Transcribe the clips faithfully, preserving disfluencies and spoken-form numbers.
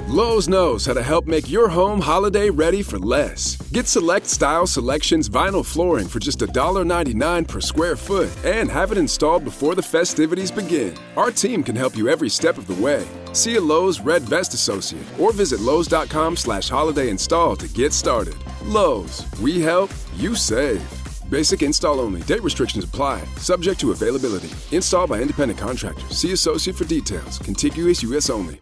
Lowe's knows how to help make your home holiday ready for less. Get Select Style Selections vinyl flooring for just one ninety-nine per square foot and have it installed before the festivities begin. Our team can help you every step of the way. See a Lowe's Red Vest associate or visit Lowe's.com slash holiday install to get started. Lowe's, we help, you save. Basic install only. Date restrictions apply. Subject to availability. Installed by independent contractors. See associate for details. Contiguous U S only.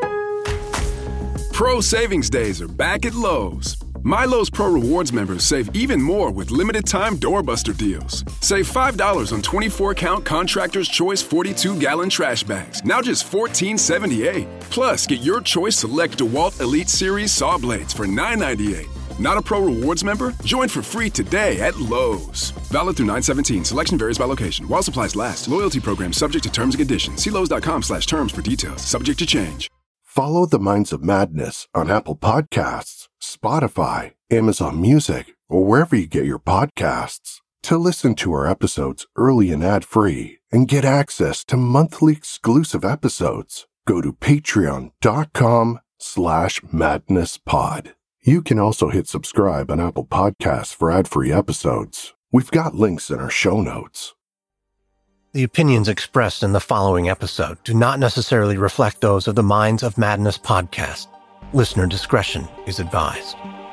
Pro Savings Days are back at Lowe's. My Lowe's Pro Rewards members save even more with limited-time doorbuster deals. Save five dollars on twenty-four count Contractor's Choice forty-two gallon trash bags, now just fourteen seventy-eight. Plus, get your choice select DeWalt Elite Series saw blades for nine ninety-eight. Not a Pro Rewards member? Join for free today at Lowe's. Valid through nine seventeen. Selection varies by location. While supplies last. Loyalty program subject to terms and conditions. See Lowe's.com slash terms for details. Subject to change. Follow the Minds of Madness on Apple Podcasts, Spotify, Amazon Music, or wherever you get your podcasts. To listen to our episodes early and ad-free and get access to monthly exclusive episodes, go to patreon.com slash madnesspod. You can also hit subscribe on Apple Podcasts for ad-free episodes. We've got links in our show notes. The opinions expressed in the following episode do not necessarily reflect those of the Minds of Madness podcast. Listener discretion is advised.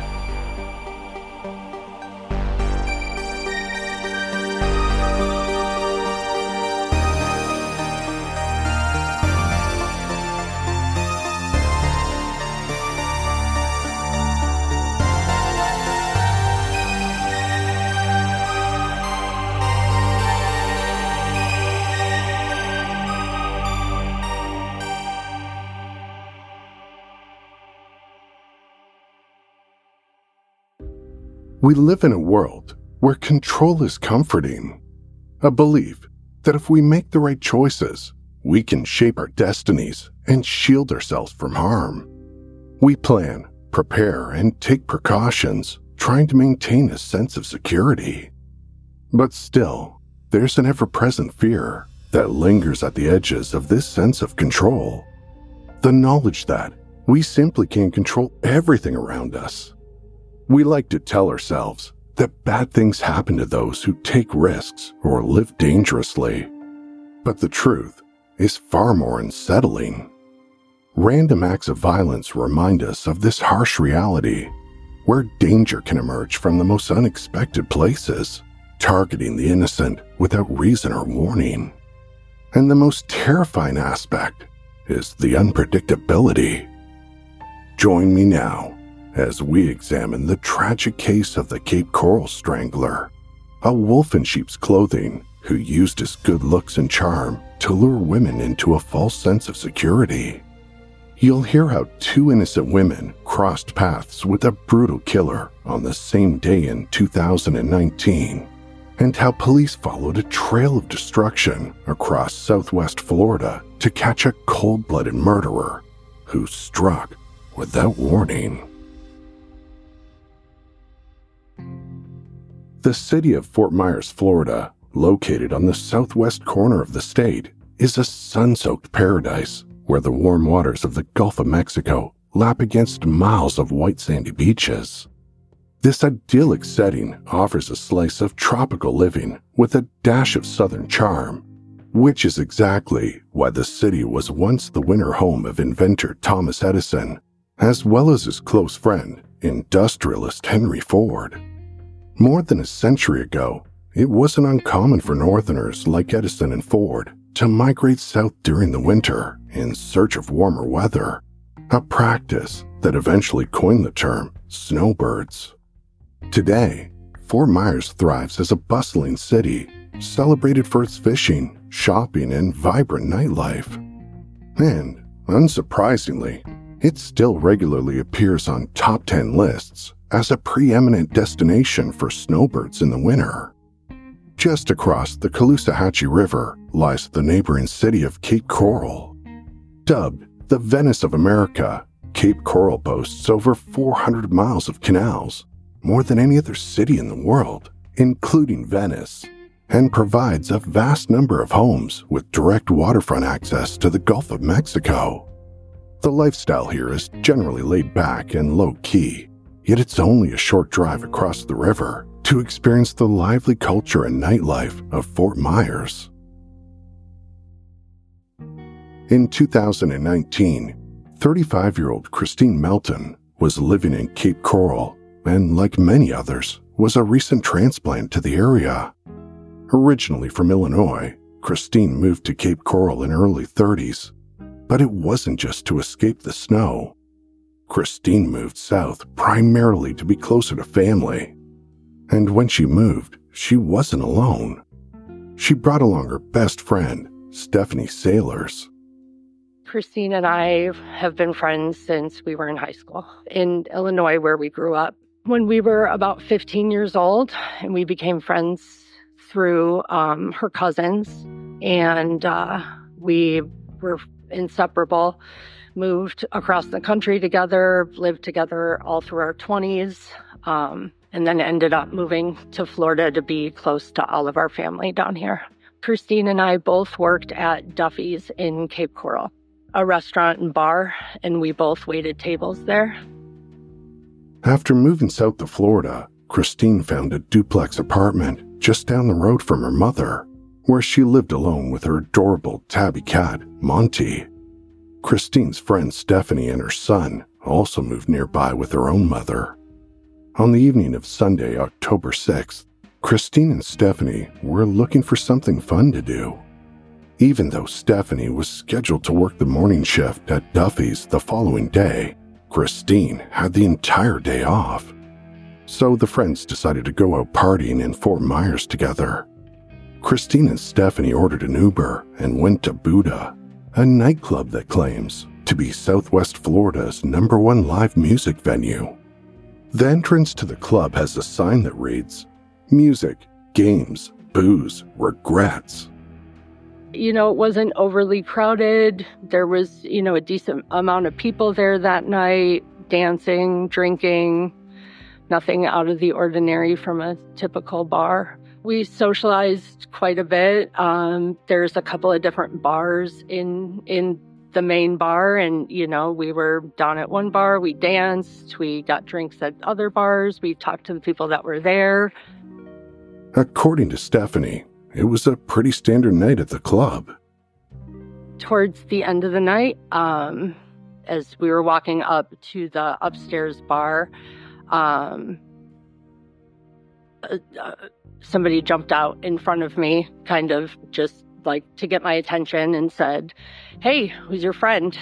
We live in a world where control is comforting, a belief that if we make the right choices, we can shape our destinies and shield ourselves from harm. We plan, prepare, and take precautions, trying to maintain a sense of security. But still, there's an ever-present fear that lingers at the edges of this sense of control. The knowledge that we simply can't control everything around us. We like to tell ourselves that bad things happen to those who take risks or live dangerously. But the truth is far more unsettling. Random acts of violence remind us of this harsh reality, where danger can emerge from the most unexpected places, targeting the innocent without reason or warning. And the most terrifying aspect is the unpredictability. Join me now as we examine the tragic case of the Cape Coral Strangler, a wolf in sheep's clothing who used his good looks and charm to lure women into a false sense of security. You'll hear how two innocent women crossed paths with a brutal killer on the same day in two thousand nineteen, and how police followed a trail of destruction across southwest Florida to catch a cold-blooded murderer who struck without warning. The city of Fort Myers, Florida, located on the southwest corner of the state, is a sun-soaked paradise where the warm waters of the Gulf of Mexico lap against miles of white sandy beaches. This idyllic setting offers a slice of tropical living with a dash of southern charm, which is exactly why the city was once the winter home of inventor Thomas Edison, as well as his close friend, industrialist Henry Ford. More than a century ago, it wasn't uncommon for Northerners like Edison and Ford to migrate south during the winter in search of warmer weather, a practice that eventually coined the term snowbirds. Today, Fort Myers thrives as a bustling city, celebrated for its fishing, shopping, and vibrant nightlife. And, unsurprisingly, it still regularly appears on top ten lists as a preeminent destination for snowbirds in the winter. Just across the Caloosahatchee River lies the neighboring city of Cape Coral. Dubbed the Venice of America, Cape Coral boasts over four hundred miles of canals, more than any other city in the world, including Venice, and provides a vast number of homes with direct waterfront access to the Gulf of Mexico. The lifestyle here is generally laid back and low-key, yet it's only a short drive across the river to experience the lively culture and nightlife of Fort Myers. In two thousand nineteen, thirty-five-year-old Christine Melton was living in Cape Coral and, like many others, was a recent transplant to the area. Originally from Illinois, Christine moved to Cape Coral in her early thirties, but it wasn't just to escape the snow. Christine moved south primarily to be closer to family. And when she moved, she wasn't alone. She brought along her best friend, Stephanie Sailors. Christine and I have been friends since we were in high school in Illinois, where we grew up. When we were about fifteen years old, and we became friends through um, her cousins, and uh, we were inseparable, moved across the country together, lived together all through our twenties, um, and then ended up moving to Florida to be close to all of our family down here. Christine and I both worked at Duffy's in Cape Coral, a restaurant and bar, and we both waited tables there. After moving south to Florida, Christine found a duplex apartment just down the road from her mother, where she lived alone with her adorable tabby cat, Monty. Christine's friend Stephanie and her son also moved nearby with her own mother. On the evening of Sunday, October sixth, Christine and Stephanie were looking for something fun to do. Even though Stephanie was scheduled to work the morning shift at Duffy's the following day, Christine had the entire day off. So the friends decided to go out partying in Fort Myers together. Christine and Stephanie ordered an Uber and went to Buddha, a nightclub that claims to be Southwest Florida's number one live music venue. The entrance to the club has a sign that reads, "Music, games, booze, regrets." You know, it wasn't overly crowded. There was, you know, a decent amount of people there that night, dancing, drinking, nothing out of the ordinary from a typical bar. We socialized quite a bit. Um, there's a couple of different bars in in the main bar, and, you know, we were down at one bar, we danced, we got drinks at other bars, we talked to the people that were there. According to Stephanie, it was a pretty standard night at the club. Towards the end of the night, um, as we were walking up to the upstairs bar, um, uh, uh, somebody jumped out in front of me, kind of just like to get my attention, and said, "Hey, who's your friend?"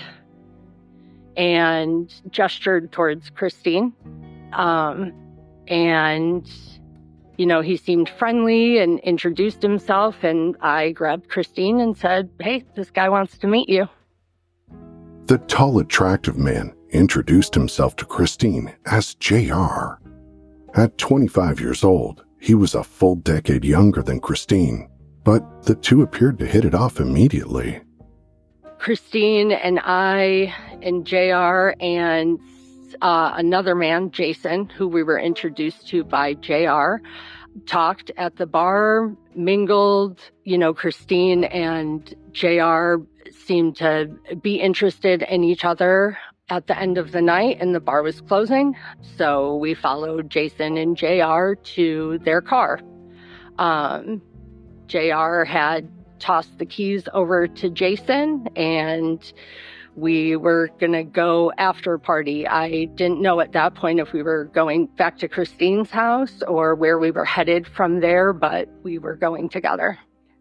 And gestured towards Christine. Um, and, you know, he seemed friendly and introduced himself, and I grabbed Christine and said, "Hey, this guy wants to meet you." The tall, attractive man introduced himself to Christine as J R. At twenty-five years old, he was a full decade younger than Christine, but the two appeared to hit it off immediately. Christine and I and J R and uh, another man, Jason, who we were introduced to by J R, talked at the bar, mingled. You know, Christine and J R seemed to be interested in each other at the end of the night, and the bar was closing. So we followed Jason and J R to their car. Um, J R had tossed the keys over to Jason, and we were going to go after party. I didn't know at that point if we were going back to Christine's house or where we were headed from there, but we were going together.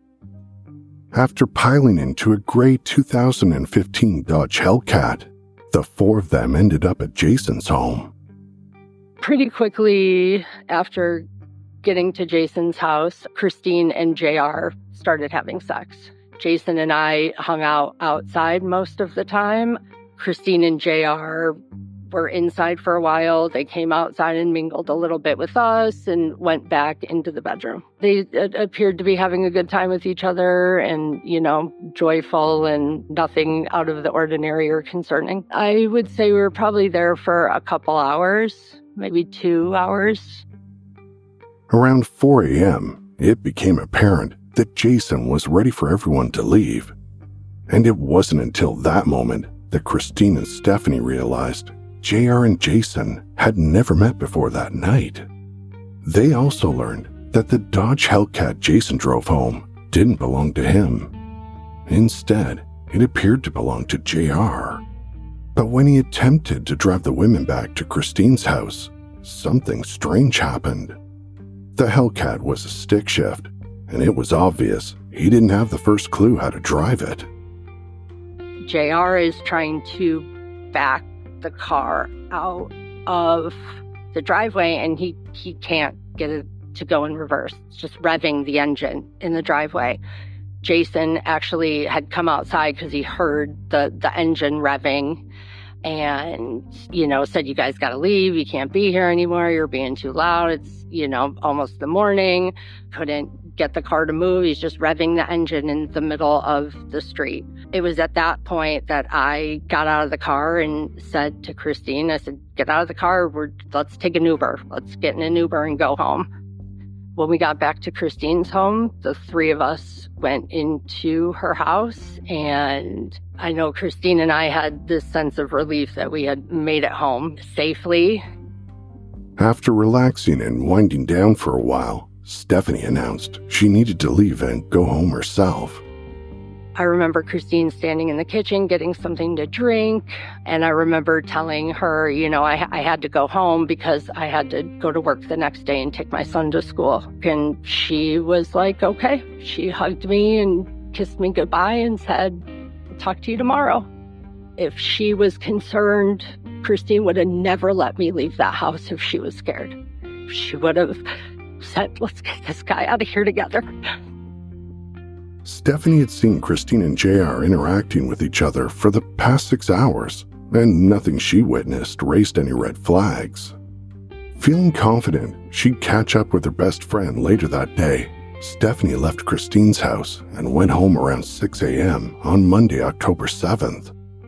After piling into a gray two thousand fifteen Dodge Hellcat, the four of them ended up at Jason's home. Pretty quickly after getting to Jason's house, Christine and J R started having sex. Jason and I hung out outside most of the time. Christine and J R were inside for a while. They came outside and mingled a little bit with us and went back into the bedroom. They appeared to be having a good time with each other and, you know, joyful and nothing out of the ordinary or concerning. I would say we were probably there for a couple hours, maybe two hours. Around four a.m., it became apparent that Jason was ready for everyone to leave. And it wasn't until that moment that Christine and Stephanie realized J R and Jason had never met before that night. They also learned that the Dodge Hellcat Jason drove home didn't belong to him. Instead, it appeared to belong to J R. But when he attempted to drive the women back to Christine's house, something strange happened. The Hellcat was a stick shift, and it was obvious he didn't have the first clue how to drive it. J R is trying to back the car out of the driveway, and he, he can't get it to go in reverse. It's just revving the engine in the driveway. Jason actually had come outside because he heard the, the engine revving and, you know, said, you guys got to leave. You can't be here anymore. You're being too loud. It's, you know, almost the morning. Couldn't get the car to move. He's just revving the engine in the middle of the street. It was at that point that I got out of the car and said to Christine, I said, get out of the car. We're, let's take an Uber. Let's get in an Uber and go home. When we got back to Christine's home, the three of us went into her house, and I know Christine and I had this sense of relief that we had made it home safely. After relaxing and winding down for a while, Stephanie announced she needed to leave and go home herself. I remember Christine standing in the kitchen getting something to drink, and I remember telling her, you know, I, I had to go home because I had to go to work the next day and take my son to school. And she was like, okay. She hugged me and kissed me goodbye and said, I'll talk to you tomorrow. If she was concerned, Christine would have never let me leave that house if she was scared. She would have said, let's get this guy out of here together. Stephanie had seen Christine and J R interacting with each other for the past six hours, and nothing she witnessed raised any red flags. Feeling confident she'd catch up with her best friend later that day, Stephanie left Christine's house and went home around six a.m. on Monday, October seventh.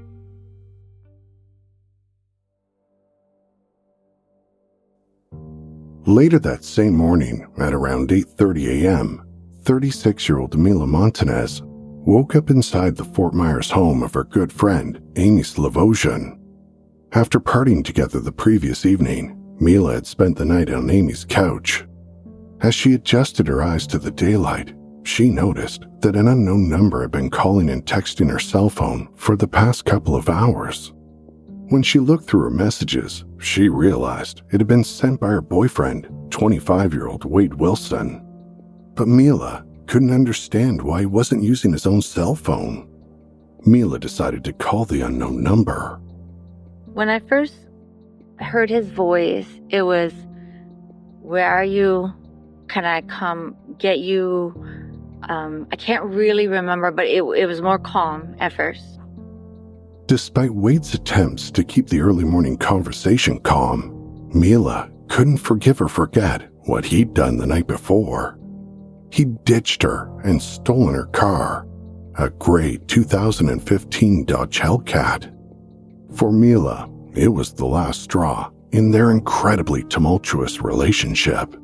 Later that same morning, at around eight thirty a.m., thirty-six-year-old Mila Montanez woke up inside the Fort Myers home of her good friend, Amy Slavosian. After partying together the previous evening, Mila had spent the night on Amy's couch. As she adjusted her eyes to the daylight, she noticed that an unknown number had been calling and texting her cell phone for the past couple of hours. When she looked through her messages, she realized it had been sent by her boyfriend, twenty-five-year-old Wade Wilson. But Mila couldn't understand why he wasn't using his own cell phone. Mila decided to call the unknown number. When I first heard his voice, it was, where are you? Can I come get you? Um, I can't really remember, but it, it was more calm at first. Despite Wade's attempts to keep the early morning conversation calm, Mila couldn't forgive or forget what he'd done the night before. He'd ditched her and stolen her car, a gray two thousand fifteen Dodge Hellcat. For Mila, it was the last straw in their incredibly tumultuous relationship.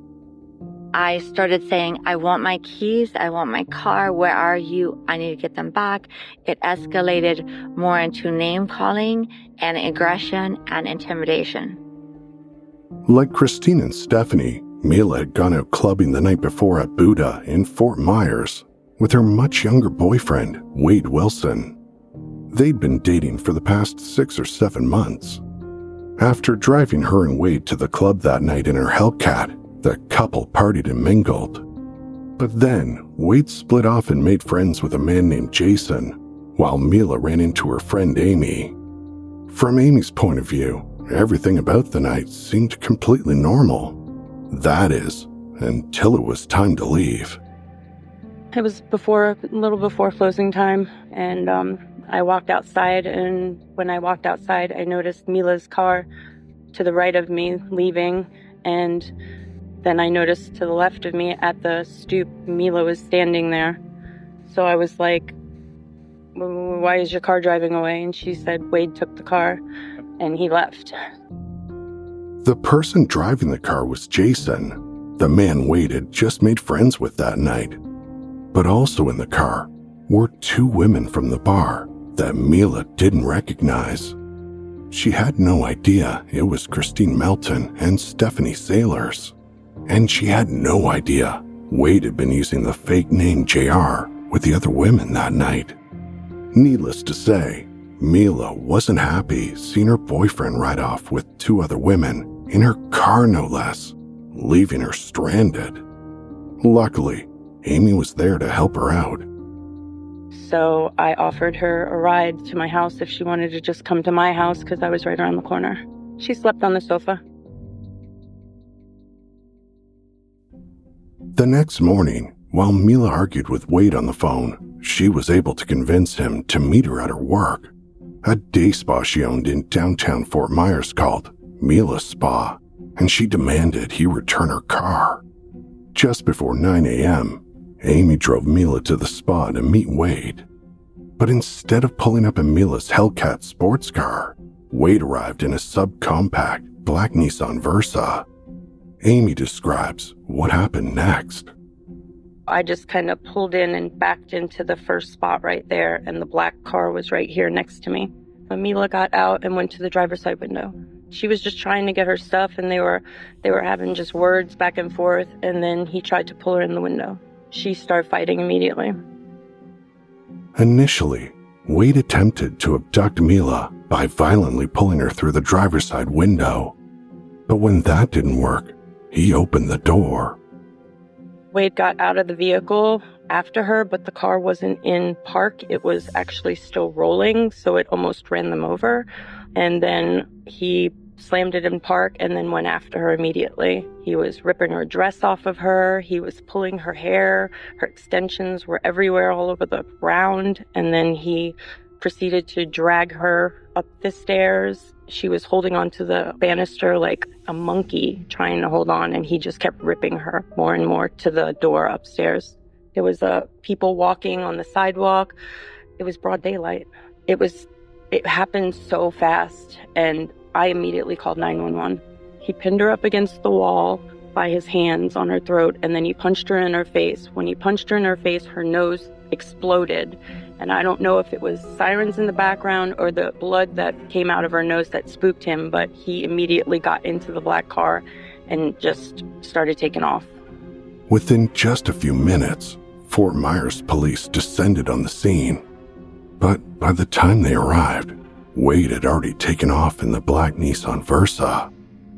I started saying, I want my keys, I want my car, where are you? I need to get them back. It escalated more into name calling and aggression and intimidation. Like Christine and Stephanie, Mila had gone out clubbing the night before at Buddha in Fort Myers with her much younger boyfriend, Wade Wilson. They'd been dating for the past six or seven months. After driving her and Wade to the club that night in her Hellcat, the couple partied and mingled. But then, Wade split off and made friends with a man named Jason, while Mila ran into her friend Amy. From Amy's point of view, everything about the night seemed completely normal. That is, until it was time to leave. It was before, a little before closing time, and um, I walked outside, and when I walked outside, I noticed Mila's car to the right of me leaving, and then I noticed to the left of me at the stoop, Mila was standing there. So I was like, why is your car driving away? And she said, Wade took the car, and he left. The person driving the car was Jason, the man Wade had just made friends with that night. But also in the car were two women from the bar, that Mila didn't recognize. She had no idea it was Christine Melton and Stephanie Sailors. And she had no idea Wade had been using the fake name J R with the other women that night. Needless to say, Mila wasn't happy seeing her boyfriend ride off with two other women in her car, no less, leaving her stranded. Luckily, Amy was there to help her out. So I offered her a ride to my house if she wanted to just come to my house because I was right around the corner. She slept on the sofa. The next morning, while Mila argued with Wade on the phone, she was able to convince him to meet her at her work, a day spa she owned in downtown Fort Myers called Mila's Spa, and she demanded he return her car. Just before nine a.m., Amy drove Mila to the spa to meet Wade. But instead of pulling up in Mila's Hellcat sports car, Wade arrived in a subcompact black Nissan Versa. Amy describes what happened next. I just kind of pulled in and backed into the first spot right there, and the black car was right here next to me. But Mila got out and went to the driver's side window. She was just trying to get her stuff, and they were they were having just words back and forth, and then he tried to pull her in the window. She started fighting immediately. Initially, Wade attempted to abduct Mila by violently pulling her through the driver's side window. But when that didn't work, he opened the door. Wade got out of the vehicle after her, but the car wasn't in park. It was actually still rolling, so it almost ran them over. And then he slammed it in park and then went after her immediately. He was ripping her dress off of her. He was pulling her hair. Her extensions were everywhere all over the ground. And then he proceeded to drag her up the stairs. She was holding onto the banister like a monkey trying to hold on, and he just kept ripping her more and more to the door upstairs. There was uh, people walking on the sidewalk. It was broad daylight. It was, it happened so fast, and I immediately called nine one one. He pinned her up against the wall by his hands on her throat, and then he punched her in her face. When he punched her in her face, her nose exploded. And I don't know if it was sirens in the background or the blood that came out of her nose that spooked him, but he immediately got into the black car and just started taking off. Within just a few minutes, Fort Myers police descended on the scene. But by the time they arrived, Wade had already taken off in the black Nissan Versa.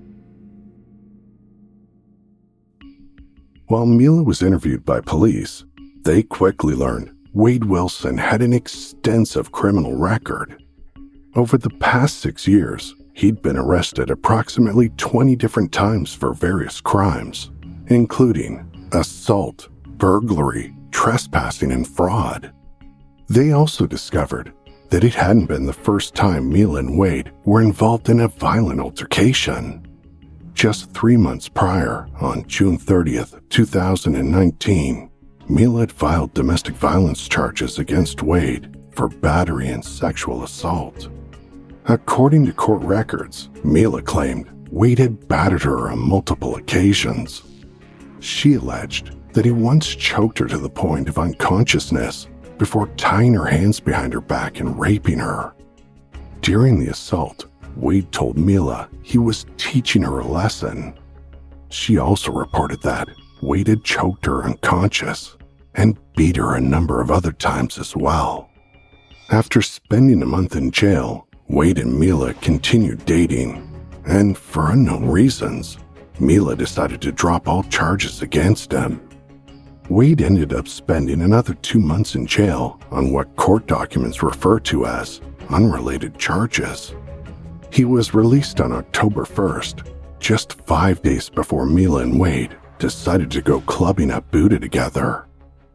While Mila was interviewed by police, they quickly learned Wade Wilson had an extensive criminal record. Over the past six years, he'd been arrested approximately twenty different times for various crimes, including assault, burglary, trespassing, and fraud. They also discovered that it hadn't been the first time Mila and Wade were involved in a violent altercation. Just three months prior, on June thirtieth, two thousand nineteen, Mila had filed domestic violence charges against Wade for battery and sexual assault. According to court records, Mila claimed Wade had battered her on multiple occasions. She alleged that he once choked her to the point of unconsciousness before tying her hands behind her back and raping her. During the assault, Wade told Mila he was teaching her a lesson. She also reported that Wade had choked her unconscious and beat her a number of other times as well. After spending a month in jail, Wade and Mila continued dating, and for unknown reasons, Mila decided to drop all charges against him. Wade ended up spending another two months in jail on what court documents refer to as unrelated charges. He was released on October first, just five days before Mila and Wade decided to go clubbing at Buddha together.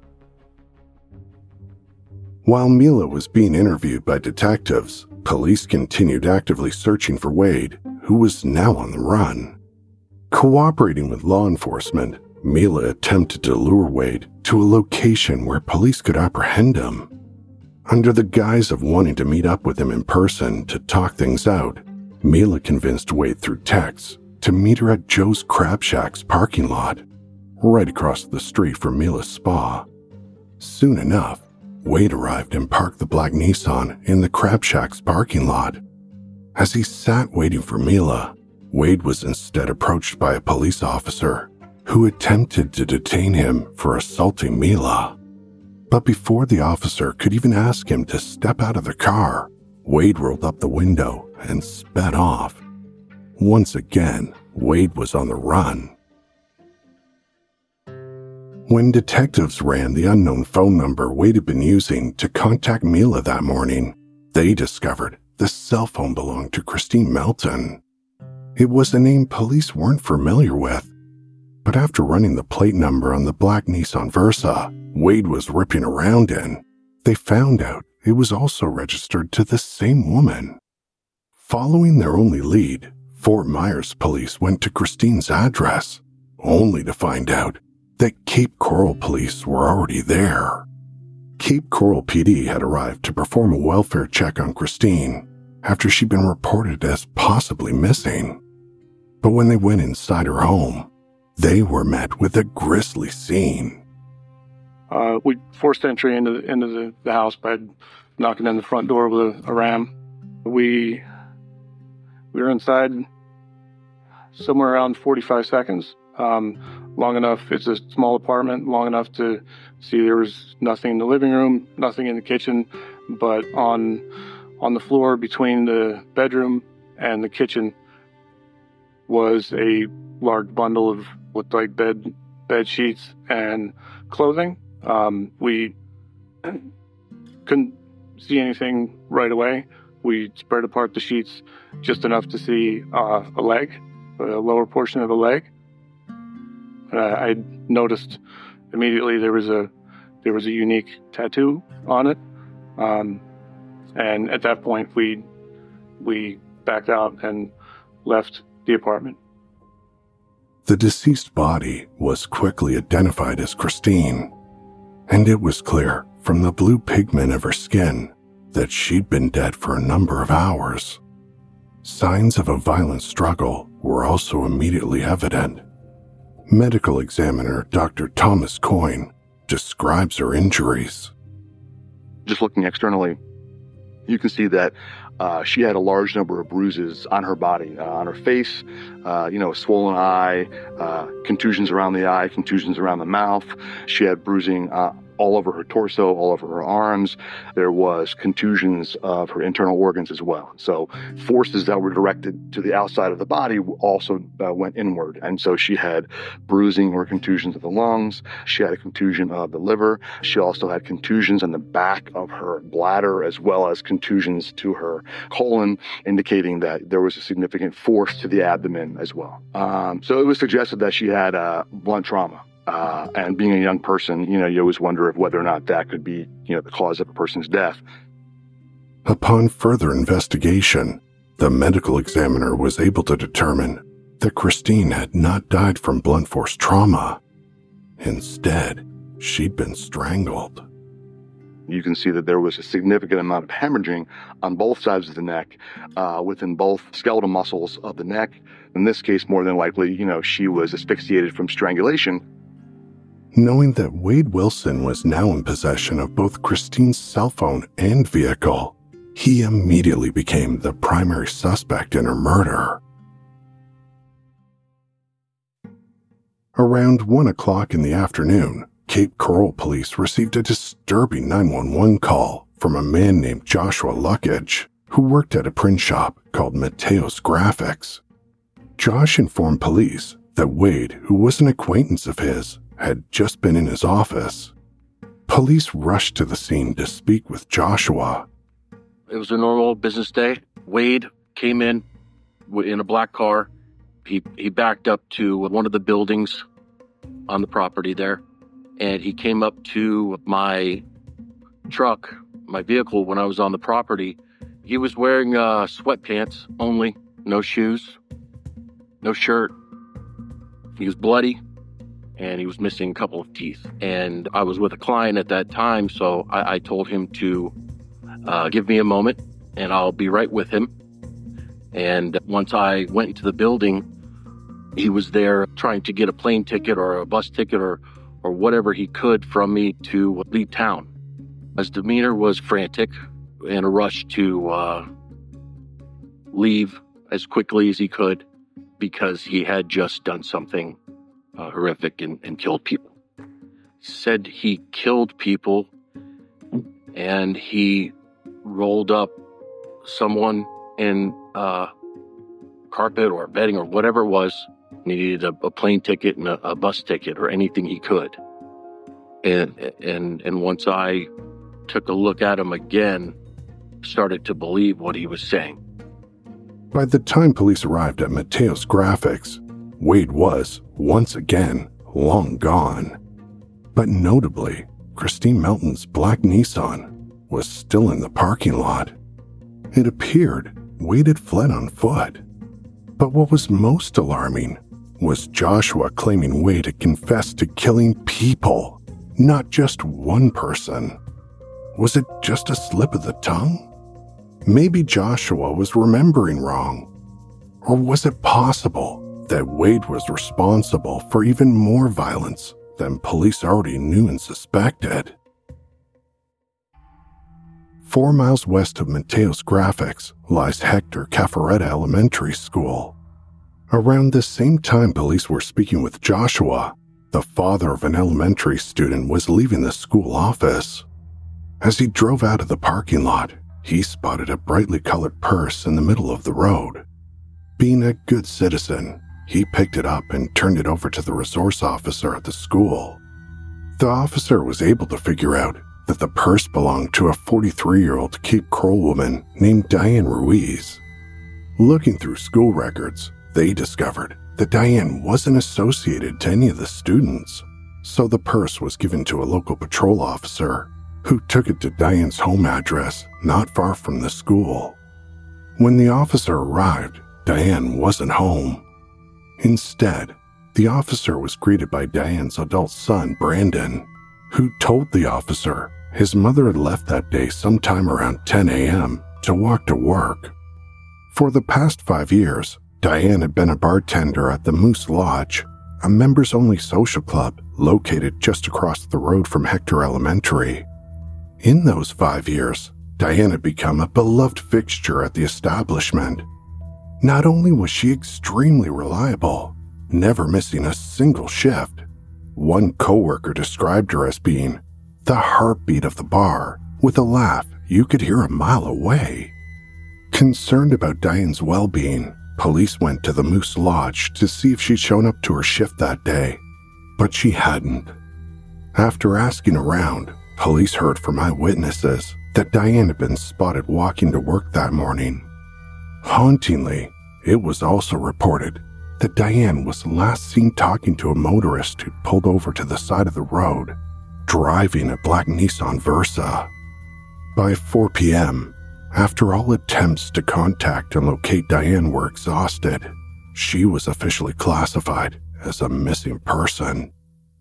While Mila was being interviewed by detectives, police continued actively searching for Wade, who was now on the run. Cooperating with law enforcement, Mila attempted to lure Wade to a location where police could apprehend him. Under the guise of wanting to meet up with him in person to talk things out, Mila convinced Wade through text to meet her at Joe's Crab Shack's parking lot, right across the street from Mila's spa. Soon enough, Wade arrived and parked the black Nissan in the Crab Shack's parking lot. As he sat waiting for Mila, Wade was instead approached by a police officer who attempted to detain him for assaulting Mila. But before the officer could even ask him to step out of the car, Wade rolled up the window and sped off. Once again, Wade was on the run. When detectives ran the unknown phone number Wade had been using to contact Mila that morning, they discovered the cell phone belonged to Christine Melton. It was a name police weren't familiar with, but after running the plate number on the black Nissan Versa Wade was ripping around in, they found out it was also registered to the same woman. Following their only lead, Fort Myers police went to Christine's address, only to find out that Cape Coral police were already there. Cape Coral P D had arrived to perform a welfare check on Christine after she'd been reported as possibly missing. But when they went inside her home, they were met with a grisly scene. Uh, we forced entry into the, into the, the house by knocking on the front door with a, a ram. We we were inside somewhere around forty-five seconds. Um, long enough, it's a small apartment, long enough to see there was nothing in the living room, nothing in the kitchen, but on on the floor between the bedroom and the kitchen was a large bundle of looked like bed bed sheets and clothing. Um, we couldn't see anything right away. We spread apart the sheets just enough to see uh, a leg, a lower portion of a leg. Uh, I noticed immediately there was a there was a unique tattoo on it, um, and at that point we we backed out and left the apartment. The deceased body was quickly identified as Christine, and it was clear from the blue pigment of her skin that she'd been dead for a number of hours. Signs of a violent struggle were also immediately evident. Medical examiner Doctor Thomas Coyne describes her injuries. Just looking externally, you can see that uh, she had a large number of bruises on her body, uh, on her face, uh, you know, a swollen eye, uh, contusions around the eye, contusions around the mouth. She had bruising uh, all over her torso, all over her arms. There was contusions of her internal organs as well. So forces that were directed to the outside of the body also uh, went inward. And so she had bruising or contusions of the lungs. She had a contusion of the liver. She also had contusions on the back of her bladder, as well as contusions to her colon, indicating that there was a significant force to the abdomen as well. Um, so it was suggested that she had uh, blunt trauma. Uh, and being a young person, you know, you always wonder if whether or not that could be, you know, the cause of a person's death. Upon further investigation, the medical examiner was able to determine that Christine had not died from blunt force trauma. Instead, she'd been strangled. You can see that there was a significant amount of hemorrhaging on both sides of the neck, uh, within both skeletal muscles of the neck. In this case, more than likely, you know, she was asphyxiated from strangulation. Knowing that Wade Wilson was now in possession of both Christine's cell phone and vehicle, he immediately became the primary suspect in her murder. Around one o'clock in the afternoon, Cape Coral police received a disturbing nine one one call from a man named Joshua Luckage, who worked at a print shop called Mateos Graphics. Josh informed police that Wade, who was an acquaintance of his, had just been in his office. Police rushed to the scene to speak with Joshua. It was a normal business day. Wade came in in a black car. He he backed up to one of the buildings on the property there, and he came up to my truck, my vehicle, when I was on the property. He was wearing uh, sweatpants only, no shoes, no shirt. He was bloody, and he was missing a couple of teeth. And I was with a client at that time, so I, I told him to uh, give me a moment, and I'll be right with him. And once I went into the building, he was there trying to get a plane ticket or a bus ticket or, or whatever he could from me to leave town. His demeanor was frantic, in a rush to uh, leave as quickly as he could because he had just done something uh, horrific and, and killed people. He said he killed people and he rolled up someone in uh, carpet or bedding or whatever it was, and he needed a, a plane ticket and a, a bus ticket or anything he could. And, and, and once I took a look at him again, started to believe what he was saying. By the time police arrived at Mateos Graphics, Wade was, once again, long gone. But notably, Christine Melton's black Nissan was still in the parking lot. It appeared Wade had fled on foot. But what was most alarming was Joshua claiming Wade had confessed to killing people, not just one person. Was it just a slip of the tongue? Maybe Joshua was remembering wrong. Or was it possible that Wade was responsible for even more violence than police already knew and suspected? Four miles west of Mateos Graphics lies Hector Caffaretta Elementary School. Around the same time police were speaking with Joshua, the father of an elementary student was leaving the school office. As he drove out of the parking lot, he spotted a brightly colored purse in the middle of the road. Being a good citizen, he picked it up and turned it over to the resource officer at the school. The officer was able to figure out that the purse belonged to a forty-three-year-old Cape Coral woman named Diane Ruiz. Looking through school records, they discovered that Diane wasn't associated to any of the students, so the purse was given to a local patrol officer who took it to Diane's home address not far from the school. When the officer arrived, Diane wasn't home. Instead, the officer was greeted by Diane's adult son, Brandon, who told the officer his mother had left that day sometime around ten a.m. to walk to work. For the past five years, Diane had been a bartender at the Moose Lodge, a members-only social club located just across the road from Hector Elementary. In those five years, Diane had become a beloved fixture at the establishment. Not only was she extremely reliable, never missing a single shift, one coworker described her as being the heartbeat of the bar, with a laugh you could hear a mile away. Concerned about Diane's well-being, police went to the Moose Lodge to see if she'd shown up to her shift that day, but she hadn't. After asking around, police heard from eyewitnesses that Diane had been spotted walking to work that morning. Hauntingly, it was also reported that Diane was last seen talking to a motorist who pulled over to the side of the road, driving a black Nissan Versa. By four p.m., after all attempts to contact and locate Diane were exhausted, she was officially classified as a missing person.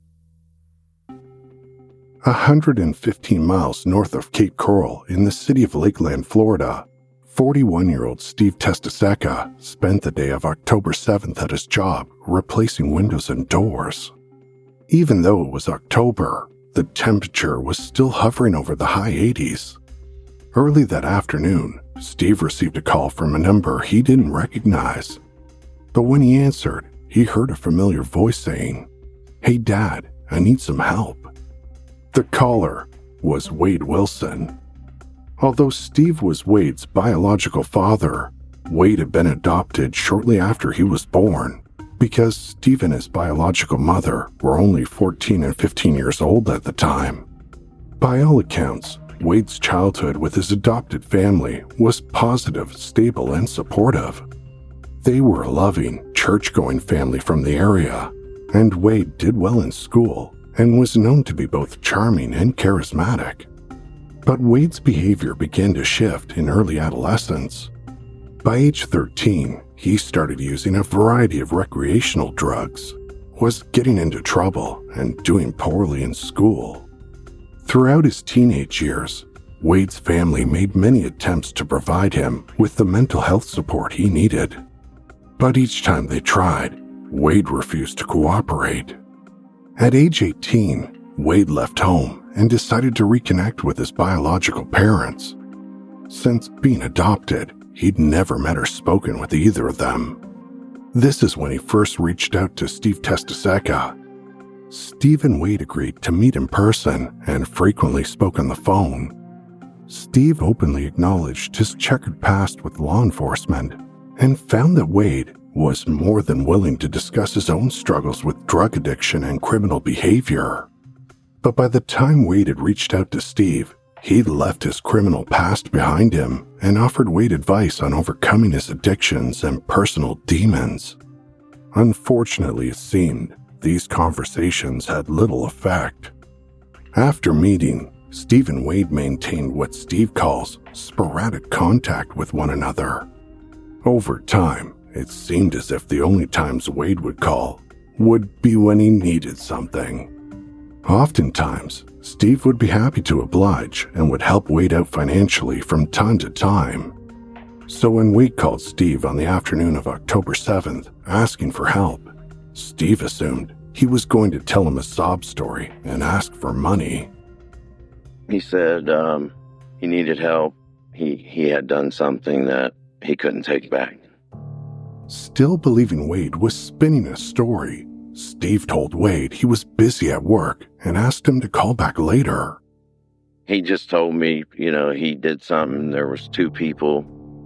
one hundred fifteen miles north of Cape Coral in the city of Lakeland, Florida, forty-one-year-old Steve Testaseca spent the day of October seventh at his job replacing windows and doors. Even though it was October, the temperature was still hovering over the high eighties. Early that afternoon, Steve received a call from a number he didn't recognize. But when he answered, he heard a familiar voice saying, "Hey Dad, I need some help." The caller was Wade Wilson. Although Steve was Wade's biological father, Wade had been adopted shortly after he was born because Steve and his biological mother were only fourteen and fifteen years old at the time. By all accounts, Wade's childhood with his adopted family was positive, stable, and supportive. They were a loving, church-going family from the area, and Wade did well in school and was known to be both charming and charismatic. But Wade's behavior began to shift in early adolescence. By age thirteen, he started using a variety of recreational drugs, was getting into trouble, and doing poorly in school. Throughout his teenage years, Wade's family made many attempts to provide him with the mental health support he needed. But each time they tried, Wade refused to cooperate. At age eighteen, Wade left home and decided to reconnect with his biological parents. Since being adopted, he'd never met or spoken with either of them. This is when he first reached out to Steve Testaseca. Steve and Wade agreed to meet in person and frequently spoke on the phone. Steve openly acknowledged his checkered past with law enforcement and found that Wade was more than willing to discuss his own struggles with drug addiction and criminal behavior. But by the time Wade had reached out to Steve, he'd left his criminal past behind him and offered Wade advice on overcoming his addictions and personal demons. Unfortunately, it seemed these conversations had little effect. After meeting, Steve and Wade maintained what Steve calls sporadic contact with one another. Over time, it seemed as if the only times Wade would call would be when he needed something. Oftentimes, Steve would be happy to oblige and would help Wade out financially from time to time. So when Wade called Steve on the afternoon of October seventh asking for help, Steve assumed he was going to tell him a sob story and ask for money. He said um, he needed help. He, he had done something that he couldn't take back. Still believing Wade was spinning a story, Steve told Wade he was busy at work and asked him to call back later. He just told me, you know, he did something. There was two people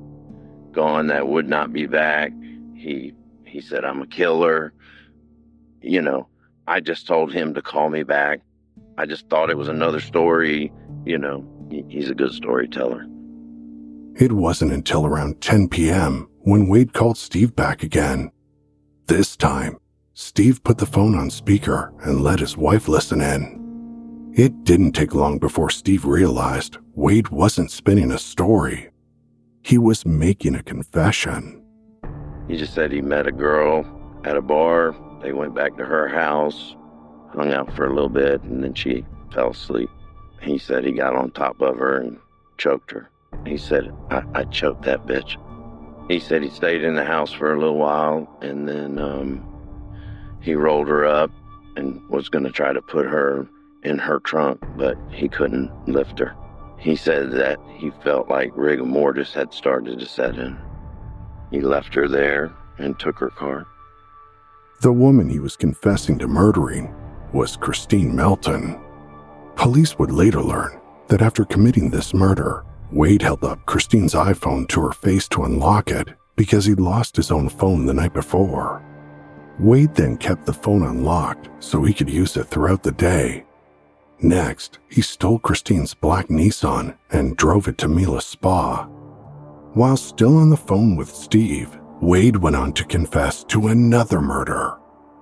gone that would not be back. He he said, I'm a killer. You know, I just told him to call me back. I just thought it was another story. You know, he's a good storyteller. It wasn't until around ten p.m. when Wade called Steve back again. This time, Steve put the phone on speaker and let his wife listen in. It didn't take long before Steve realized Wade wasn't spinning a story. He was making a confession. He just said he met a girl at a bar. They went back to her house, hung out for a little bit, and then she fell asleep. He said he got on top of her and choked her. He said, I, I choked that bitch. He said he stayed in the house for a little while, and then um, he rolled her up and was going to try to put her in her trunk, but he couldn't lift her. He said that he felt like rigor mortis had started to set in. He left her there and took her car. The woman he was confessing to murdering was Christine Melton. Police would later learn that after committing this murder, Wade held up Christine's iPhone to her face to unlock it because he'd lost his own phone the night before. Wade then kept the phone unlocked so he could use it throughout the day. Next, he stole Christine's black Nissan and drove it to Mila Spa. While still on the phone with Steve, Wade went on to confess to another murder.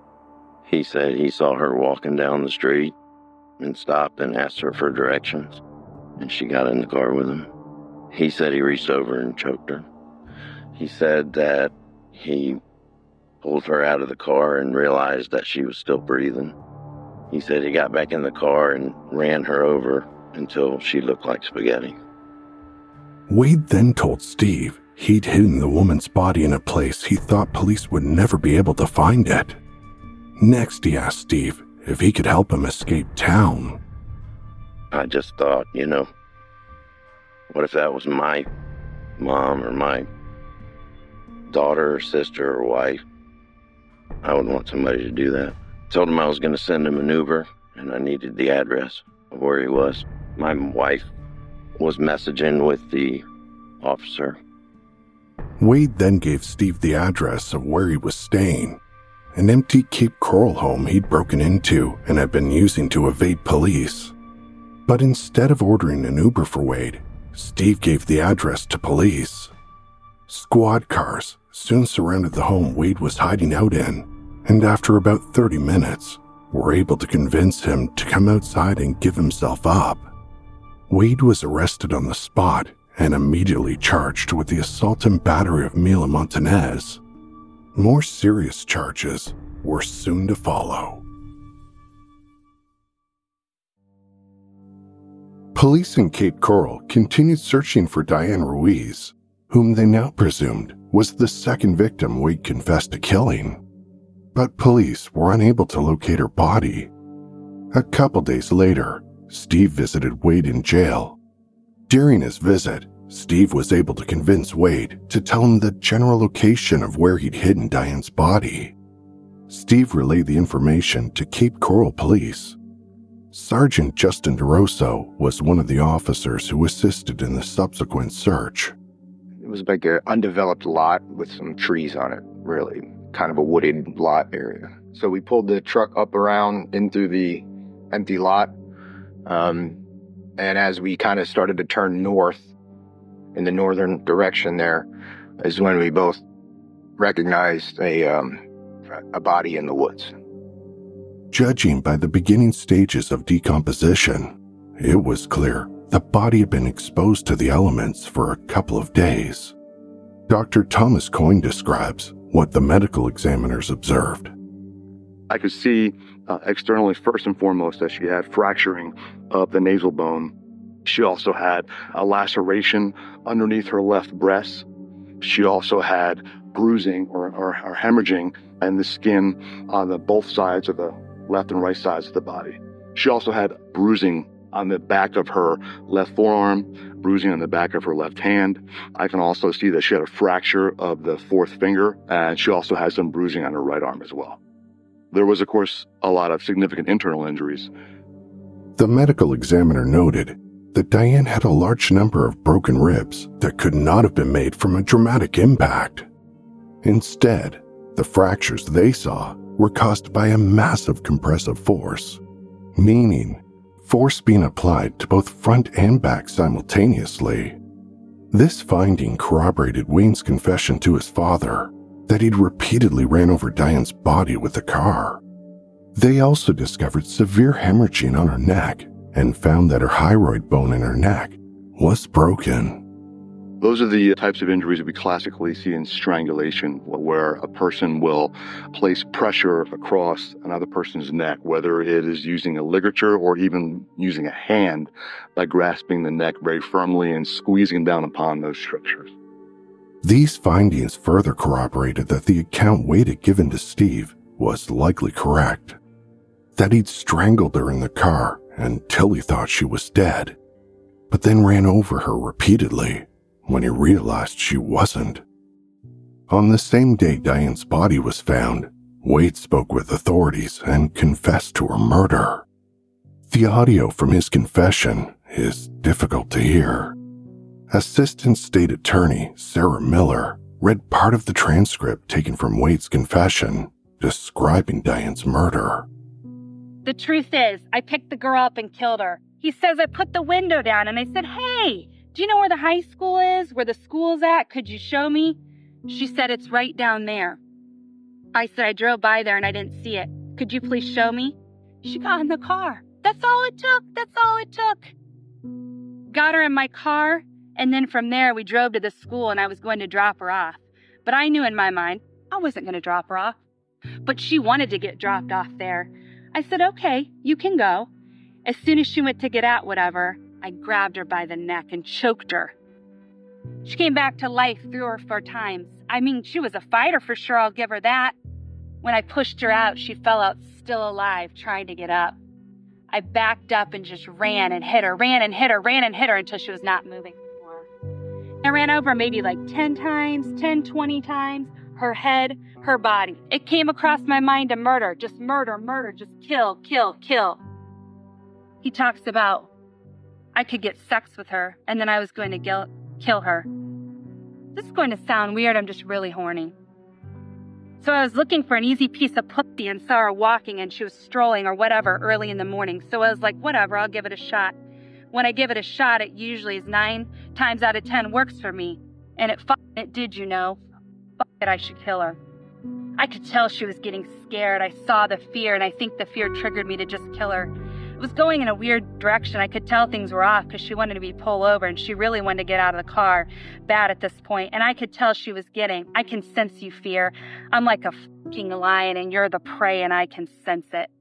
He said he saw her walking down the street and stopped and asked her for directions, and she got in the car with him. He said he reached over and choked her. He said that he pulled her out of the car and realized that she was still breathing. He said he got back in the car and ran her over until she looked like spaghetti. Wade then told Steve he'd hidden the woman's body in a place he thought police would never be able to find it. Next, he asked Steve if he could help him escape town. I just thought, you know, what if that was my mom or my daughter or sister or wife? I would want somebody to do that. Told him I was going to send him an Uber and I needed the address of where he was. My wife was messaging with the officer. Wade then gave Steve the address of where he was staying, an empty Cape Coral home he'd broken into and had been using to evade police. But instead of ordering an Uber for Wade, Steve gave the address to police. Squad cars soon surrounded the home Wade was hiding out in, and after about thirty minutes, were able to convince him to come outside and give himself up. Wade was arrested on the spot and immediately charged with the assault and battery of Mila Montanez. More serious charges were soon to follow. Police in Cape Coral continued searching for Diane Ruiz, whom they now presumed was the second victim Wade confessed to killing. But police were unable to locate her body. A couple days later, Steve visited Wade in jail. During his visit, Steve was able to convince Wade to tell him the general location of where he'd hidden Diane's body. Steve relayed the information to Cape Coral Police. Sergeant Justin DeRosso was one of the officers who assisted in the subsequent search. It was like an undeveloped lot with some trees on it, really, kind of a wooded lot area. So we pulled the truck up around into the empty lot, um, and as we kind of started to turn north in the northern direction there is when we both recognized a, um, a body in the woods. Judging by the beginning stages of decomposition, it was clear the body had been exposed to the elements for a couple of days. Doctor Thomas Coyne describes what the medical examiners observed. I could see uh, externally, first and foremost, that she had fracturing of the nasal bone. She also had a laceration underneath her left breast. She also had bruising or, or, or hemorrhaging in the skin on the both sides of the left and right sides of the body. She also had bruising on the back of her left forearm, bruising on the back of her left hand. I can also see that she had a fracture of the fourth finger, and she also had some bruising on her right arm as well. There was, of course, a lot of significant internal injuries. The medical examiner noted that Diane had a large number of broken ribs that could not have been made from a dramatic impact. Instead, the fractures they saw were caused by a massive compressive force, meaning force being applied to both front and back simultaneously. This finding corroborated Wayne's confession to his father that he'd repeatedly ran over Diane's body with a car. They also discovered severe hemorrhaging on her neck and found that her hyoid bone in her neck was broken. Those are the types of injuries that we classically see in strangulation, where a person will place pressure across another person's neck, whether it is using a ligature or even using a hand by grasping the neck very firmly and squeezing down upon those structures. These findings further corroborated that the account Wade had given to Steve was likely correct, that he'd strangled her in the car until he thought she was dead, but then ran over her repeatedly when he realized she wasn't. On the same day Diane's body was found, Wade spoke with authorities and confessed to her murder. The audio from his confession is difficult to hear. Assistant State Attorney Sarah Miller read part of the transcript taken from Wade's confession, describing Diane's murder. The truth is, I picked the girl up and killed her. He says I put the window down, and I said, hey, do you know where the high school is, where the school's at? Could you show me? She said, it's right down there. I said, I drove by there and I didn't see it. Could you please show me? She got in the car. That's all it took. That's all it took. Got her in my car, and then from there we drove to the school and I was going to drop her off. But I knew in my mind I wasn't going to drop her off. But she wanted to get dropped off there. I said, okay, you can go. As soon as she went to get out, whatever, I grabbed her by the neck and choked her. She came back to life three or four times. I mean, she was a fighter for sure, I'll give her that. When I pushed her out, she fell out still alive, trying to get up. I backed up and just ran and hit her, ran and hit her, ran and hit her until she was not moving anymore. I ran over maybe like ten times, ten, twenty times, her head, her body. It came across my mind to murder, just murder, murder, just kill, kill, kill. He talks about I could get sex with her and then I was going to kill, kill her. This is going to sound weird, I'm just really horny. So I was looking for an easy piece of pussy and saw her walking and she was strolling or whatever early in the morning. So I was like, whatever, I'll give it a shot. When I give it a shot, it usually is nine times out of ten works for me. And it fucking it did, you know. Fuck it, I should kill her. I could tell she was getting scared. I saw the fear and I think the fear triggered me to just kill her. It was going in a weird direction. I could tell things were off because she wanted to be pulled over and she really wanted to get out of the car bad at this point. And I could tell she was getting, I can sense you, fear. I'm like a fucking lion and you're the prey and I can sense it.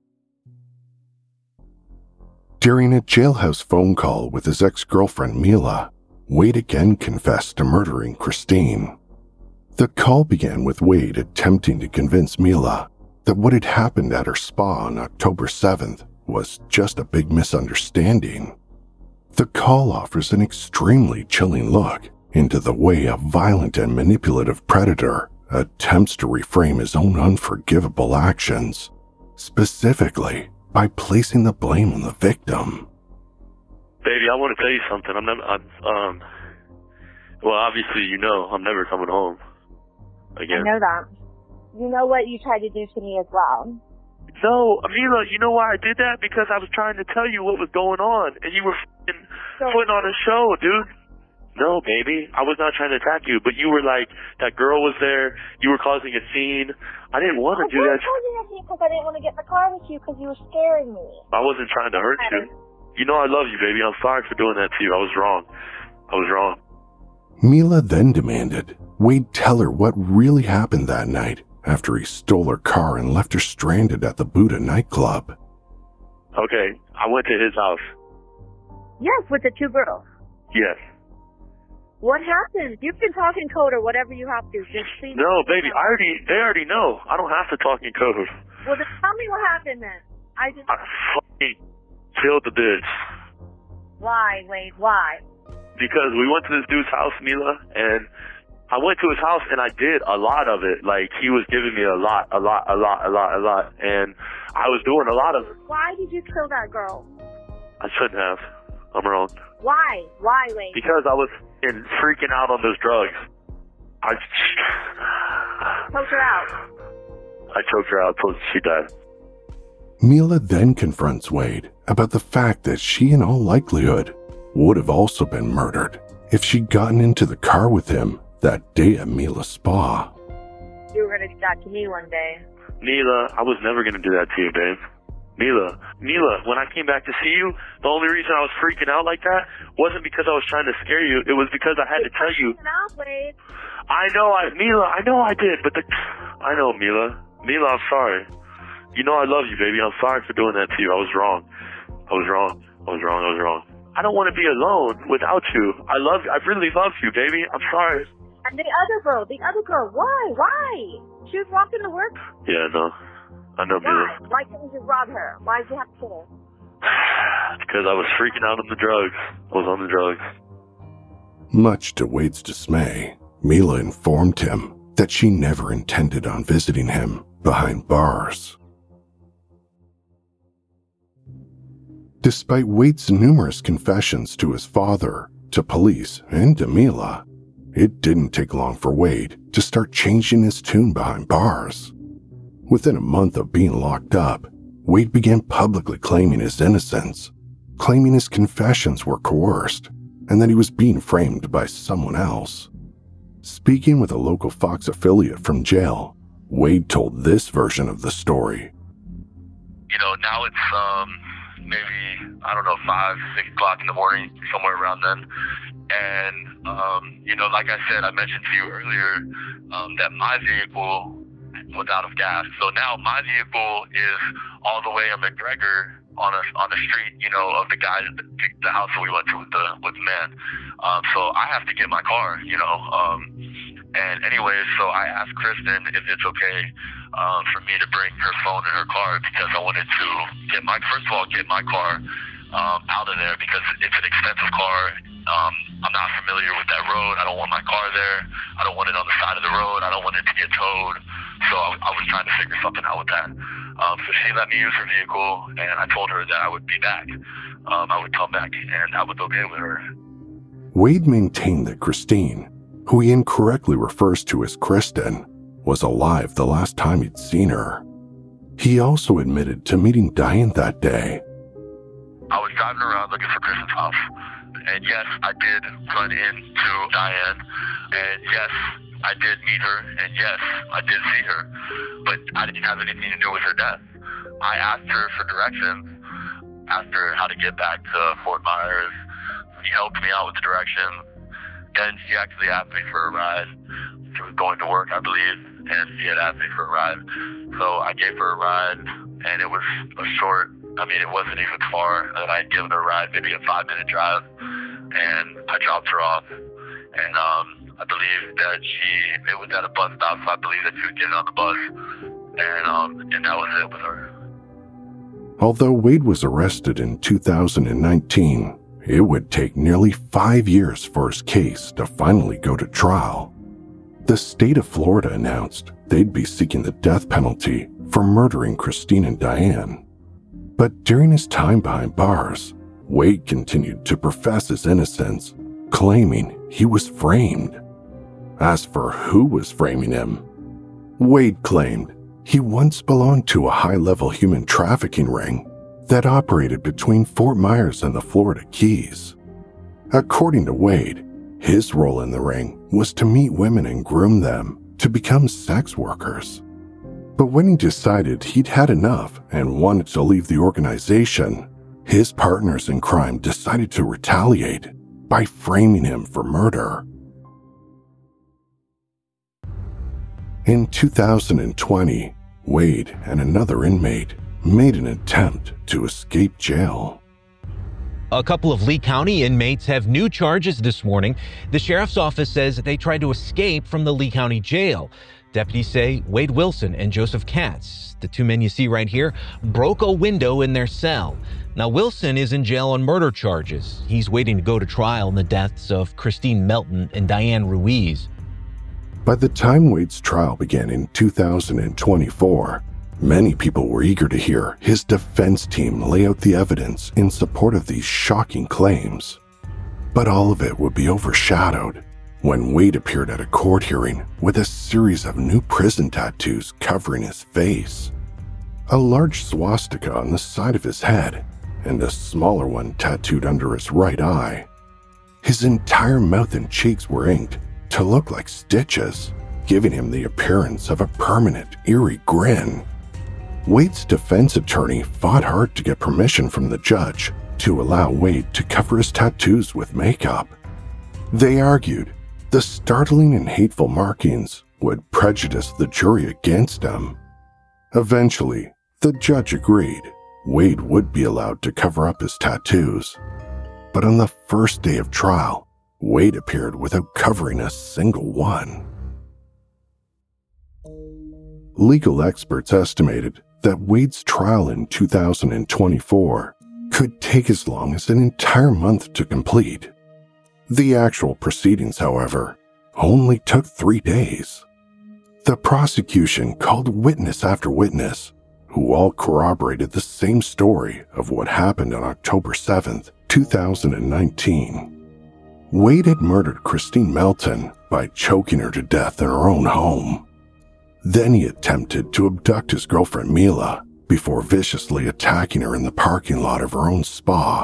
During a jailhouse phone call with his ex-girlfriend Mila, Wade again confessed to murdering Christine. The call began with Wade attempting to convince Mila that what had happened at her spa on October seventh was just a big misunderstanding. The call offers an extremely chilling look into the way a violent and manipulative predator attempts to reframe his own unforgivable actions, specifically by placing the blame on the victim. Baby, I want to tell you something. I'm never, I'm, um, well, obviously, you know, I'm never coming home again. I know that. You know what you tried to do to me as well. No, Amila, you know why I did that? Because I was trying to tell you what was going on, and you were f***ing So- putting on a show, dude. No, baby, I was not trying to attack you, but you were like, that girl was there, you were causing a scene. I didn't want to do that. I was causing a scene because I didn't want to get in the car with you because you were scaring me. I wasn't trying to hurt you. You know I love you, baby. I'm sorry for doing that to you. I was wrong. I was wrong. Mila then demanded Wade tell her what really happened that night after he stole her car and left her stranded at the Buddha nightclub. Okay, I went to his house. Yes, with the two girls. Yes. What happened? You can talk in code or whatever you have to. Just please. No, baby, I already, they already know. I don't have to talk in code. Well, then tell me what happened then. I just. I fucking killed the bitch. Why, Wade? Why? Because we went to this dude's house, Mila, and I went to his house and I did a lot of it. Like, he was giving me a lot, a lot, a lot, a lot, a lot. And I was doing a lot of it. Why did you kill that girl? I shouldn't have. I'm wrong. Why? Why, Wade? Because I was in freaking out on those drugs. I choked her out. I choked her out till she died. Mila then confronts Wade about the fact that she in all likelihood would have also been murdered if she'd gotten into the car with him that day at Mila's spa. You were going to do that to me one day. Mila, I was never going to do that to you, babe. Mila, Mila, when I came back to see you, the only reason I was freaking out like that wasn't because I was trying to scare you. It was because I had to tell you. Out, Wade. I know, I, Mila, I know I did, but the, I know, Mila. Mila, I'm sorry. You know I love you, baby. I'm sorry for doing that to you. I was wrong. I was wrong. I was wrong. I was wrong. I don't want to be alone without you. I love you. I really love you, baby. I'm sorry. And the other girl, the other girl, why? Why? She was walking to work. Yeah, no. I know, Why? Mila. Why couldn't you rob her? Why did you have to kill her? Because I was freaking out on the drugs. I was on the drugs. Much to Wade's dismay, Mila informed him that she never intended on visiting him behind bars. Despite Wade's numerous confessions to his father, to police, and to Mila, it didn't take long for Wade to start changing his tune behind bars. Within a month of being locked up, Wade began publicly claiming his innocence, claiming his confessions were coerced, and that he was being framed by someone else. Speaking with a local Fox affiliate from jail, Wade told this version of the story. You know, now it's, um, maybe, I don't know, five, six o'clock in the morning, somewhere around then. And, um, you know, like I said, I mentioned to you earlier, um, that my vehicle was out of gas. So now my vehicle is all the way in McGregor on a, on the street, you know, of the guy, the, the house that we went to with the, with the man. Um, so I have to get my car, you know, um, and anyways, so I asked Kristen if it's okay, um, for me to bring her phone and her car because I wanted to get my, first of all, get my car, um, out of there because it's an expensive car. Um, I'm not familiar with that road. I don't want my car there. I don't want it on the side of the road. I don't want it to get towed. So I, I was trying to figure something out with that. Um, so she let me use her vehicle, and I told her that I would be back. Um, I would come back, and that was okay with her. Wade maintained that Christine, who he incorrectly refers to as Kristen, was alive the last time he'd seen her. He also admitted to meeting Diane that day. I was driving around looking for Kristen's house. And yes, I did run into Diane. And yes, I did meet her. And yes, I did see her. But I didn't have anything to do with her death. I asked her for directions, asked her how to get back to Fort Myers. She helped me out with the directions. Then she actually asked me for a ride. She was going to work, I believe, and she had asked me for a ride. So I gave her a ride, and it was a short, I mean, it wasn't even far. And I had given her a ride, maybe a five-minute drive, and I dropped her off. And um, I believe that she, it was at a bus stop, so I believe that she was getting on the bus. And, um, and that was it with her. Although Wade was arrested in two thousand nineteen, it would take nearly five years for his case to finally go to trial. The state of Florida announced they'd be seeking the death penalty for murdering Christine and Diane. But during his time behind bars, Wade continued to profess his innocence, claiming he was framed. As for who was framing him, Wade claimed he once belonged to a high-level human trafficking ring that operated between Fort Myers and the Florida Keys. According to Wade, his role in the ring was to meet women and groom them to become sex workers. But when he decided he'd had enough and wanted to leave the organization, his partners in crime decided to retaliate by framing him for murder. In two thousand twenty, Wade and another inmate made an attempt to escape jail. A couple of Lee County inmates have new charges this morning. The sheriff's office says they tried to escape from the Lee County jail. Deputies say Wade Wilson and Joseph Katz, the two men you see right here, broke a window in their cell. Now, Wilson is in jail on murder charges. He's waiting to go to trial in the deaths of Christine Melton and Diane Ruiz. By the time Wade's trial began in two thousand twenty-four, many people were eager to hear his defense team lay out the evidence in support of these shocking claims. But all of it would be overshadowed when Wade appeared at a court hearing with a series of new prison tattoos covering his face. A large swastika on the side of his head and a smaller one tattooed under his right eye. His entire mouth and cheeks were inked to look like stitches, giving him the appearance of a permanent, eerie grin. Wade's defense attorney fought hard to get permission from the judge to allow Wade to cover his tattoos with makeup. They argued the startling and hateful markings would prejudice the jury against him. Eventually, the judge agreed Wade would be allowed to cover up his tattoos. But on the first day of trial, Wade appeared without covering a single one. Legal experts estimated that Wade's trial in two thousand twenty-four could take as long as an entire month to complete. The actual proceedings, however, only took three days. The prosecution called witness after witness, who all corroborated the same story of what happened on October seventh, two thousand nineteen. Wade had murdered Christine Melton by choking her to death in her own home. Then he attempted to abduct his girlfriend Mila before viciously attacking her in the parking lot of her own spa.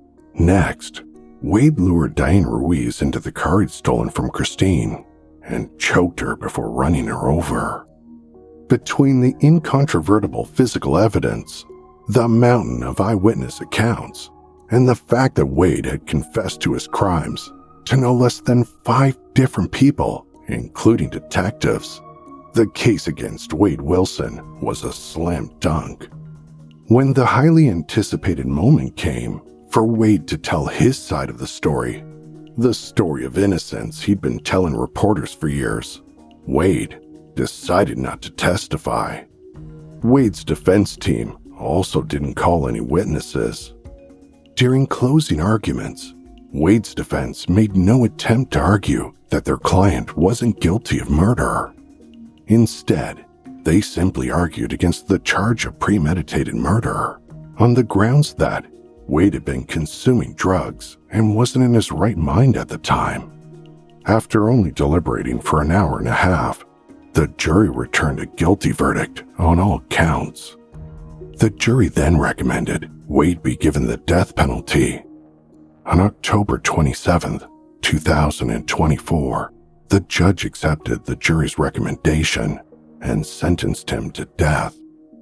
Next, Wade lured Diane Ruiz into the car he'd stolen from Christine and choked her before running her over. Between the incontrovertible physical evidence, the mountain of eyewitness accounts, and the fact that Wade had confessed to his crimes to no less than five different people, including detectives, the case against Wade Wilson was a slam dunk. When the highly anticipated moment came for Wade to tell his side of the story, the story of innocence he'd been telling reporters for years, Wade decided not to testify. Wade's defense team also didn't call any witnesses. During closing arguments, Wade's defense made no attempt to argue that their client wasn't guilty of murder. Instead, they simply argued against the charge of premeditated murder on the grounds that Wade had been consuming drugs and wasn't in his right mind at the time. After only deliberating for an hour and a half, the jury returned a guilty verdict on all counts. The jury then recommended Wade be given the death penalty. On October twenty-seventh, two thousand twenty-four, the judge accepted the jury's recommendation and sentenced him to death.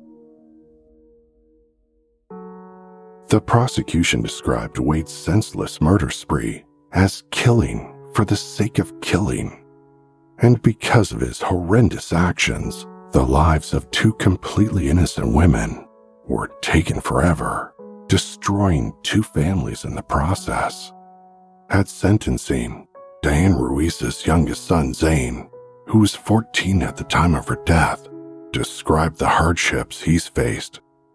The prosecution described Wade's senseless murder spree as killing for the sake of killing. And because of his horrendous actions, the lives of two completely innocent women were taken forever, destroying two families in the process. At sentencing, Diane Ruiz's youngest son, Zane, who was fourteen at the time of her death, described the hardships he's faced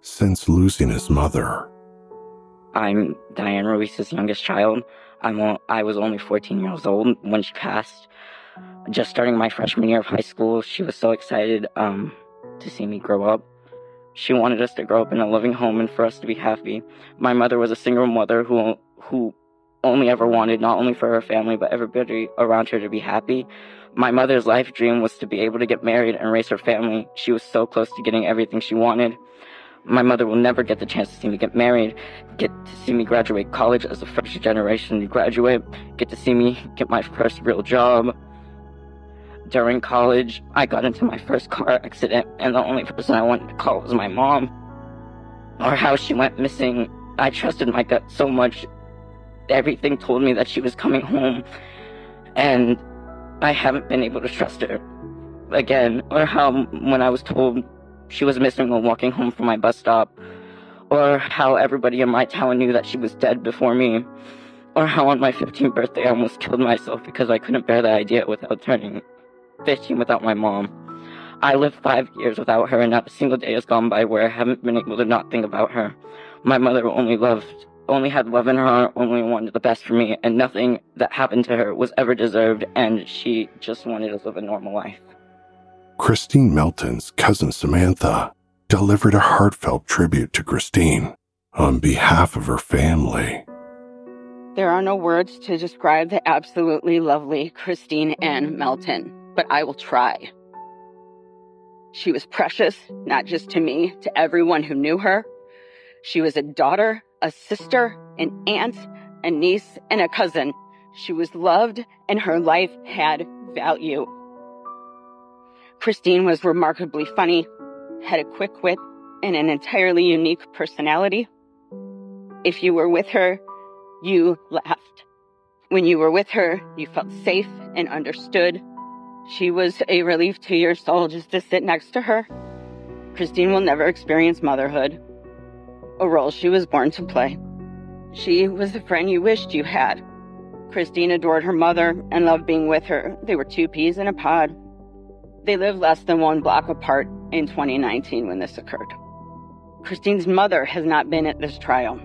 since losing his mother. I'm Diane Ruiz's youngest child. I'm o- I was only fourteen years old when she passed. Just starting my freshman year of high school, she was so excited um, to see me grow up. She wanted us to grow up in a loving home and for us to be happy. My mother was a single mother who who only ever wanted not only for her family but everybody around her to be happy. My mother's life dream was to be able to get married and raise her family. She was so close to getting everything she wanted. My mother will never get the chance to see me get married, get to see me graduate college as the first generation graduate, get to see me get my first real job. During college, I got into my first car accident, and the only person I wanted to call was my mom. Or how she went missing. I trusted my gut so much. Everything told me that she was coming home, and I haven't been able to trust her again. Or how when I was told she was missing while walking home from my bus stop. Or how everybody in my town knew that she was dead before me. Or how on my fifteenth birthday I almost killed myself because I couldn't bear the idea without turning fifteen without my mom. I lived five years without her, and not a single day has gone by where I haven't been able to not think about her. My mother only loved, only had love in her heart, only wanted the best for me, and nothing that happened to her was ever deserved, and she just wanted to live a normal life. Christine Melton's cousin Samantha delivered a heartfelt tribute to Christine on behalf of her family. There are no words to describe the absolutely lovely Christine Ann Melton, but I will try. She was precious, not just to me, to everyone who knew her. She was a daughter, a sister, an aunt, a niece, and a cousin. She was loved, and her life had value. Christine was remarkably funny, had a quick wit, and an entirely unique personality. If you were with her, you laughed. When you were with her, you felt safe and understood. She was a relief to your soul just to sit next to her. Christine will never experience motherhood, a role she was born to play. She was the friend you wished you had. Christine adored her mother and loved being with her. They were two peas in a pod. They lived less than one block apart in twenty nineteen when this occurred. Christine's mother has not been at this trial.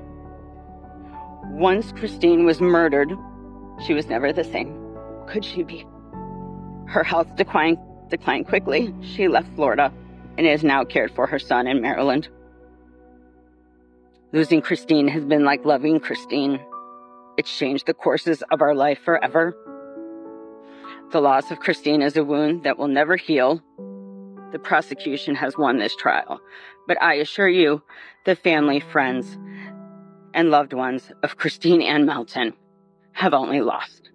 Once Christine was murdered, she was never the same. Could she be? Her health declined, declined quickly. She left Florida and is now cared for her son in Maryland. Losing Christine has been like loving Christine. It's changed the courses of our life forever. The loss of Christine is a wound that will never heal. The prosecution has won this trial, but I assure you, the family, friends, and loved ones of Christine Ann Melton have only lost.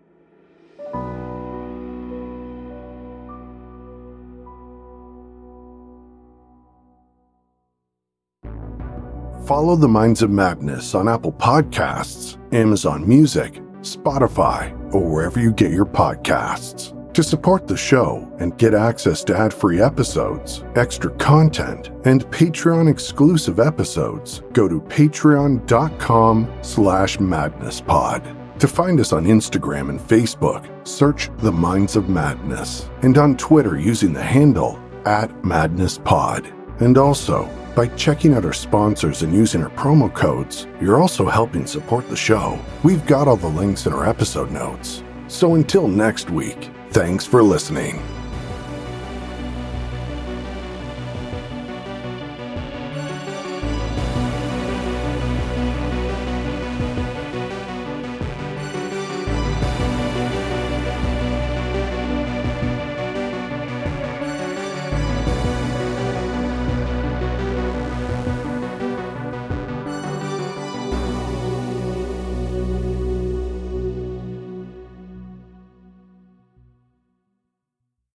Follow The Minds of Madness on Apple Podcasts, Amazon Music, Spotify, or wherever you get your podcasts. To support the show and get access to ad-free episodes, extra content, and Patreon-exclusive episodes, go to patreon.com slash madnesspod. To find us on Instagram and Facebook, search The Minds of Madness, and on Twitter using the handle at madnesspod. And also, by checking out our sponsors and using our promo codes, you're also helping support the show. We've got all the links in our episode notes. So until next week, thanks for listening.